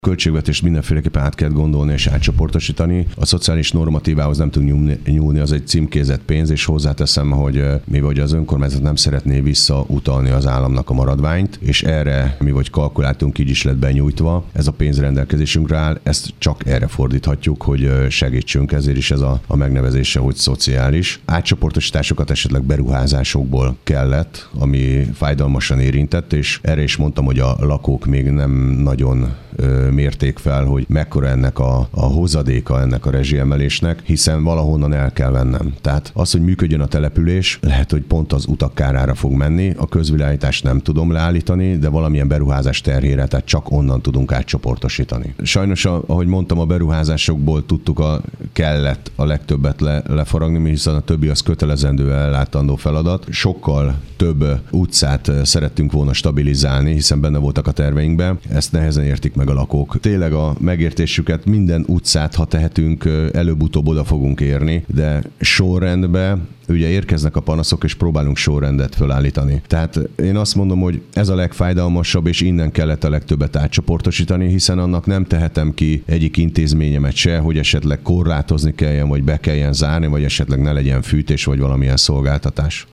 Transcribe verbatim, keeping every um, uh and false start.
Költségvetést mindenféleképpen át kell gondolni és átcsoportosítani. A szociális normatívához nem tudunk nyúlni, nyúlni, az egy címkézett pénz, és hozzáteszem, hogy mi vagy az önkormányzat nem szeretné visszautalni az államnak a maradványt, és erre mi vagy kalkuláltunk, így is lett benyújtva. Ez a pénz rendelkezésünkre áll, ezt csak erre fordíthatjuk, hogy segítsünk, ezért is ez a, a megnevezése, hogy szociális. Átcsoportosításokat esetleg beruházásokból kellett, ami fájdalmasan érintett, és erre is mondtam, hogy a lakók még nem nagyon mérték fel, hogy mekkora ennek a, a hozadéka ennek a rezsiemelésnek, hiszen valahonnan el kell vennem. Tehát az, hogy működjön a település, lehet, hogy pont az utak kárára fog menni, a közvilágítást nem tudom leállítani, de valamilyen beruházás terhére, tehát csak onnan tudunk átcsoportosítani. Sajnos, ahogy mondtam, a beruházásokból tudtuk a kellett a legtöbbet le, lefaragni, hiszen a többi az kötelezendő ellátandó feladat. Sokkal több utcát szerettünk volna stabilizálni, hiszen benne voltak a terveinkben. Ezt nehezen értik meg a lakók. Tényleg a megértésüket, minden utcát, ha tehetünk, előbb-utóbb oda fogunk érni, de sorrendben ugye érkeznek a panaszok, és próbálunk sorrendet fölállítani. Tehát én azt mondom, hogy ez a legfájdalmasabb, és innen kellett a legtöbbet átcsoportosítani, hiszen annak nem tehetem ki egyik intézményemet se, hogy esetleg korlátozni kelljen, vagy be kelljen zárni, vagy esetleg ne legyen fűtés, vagy valamilyen szolgáltatás.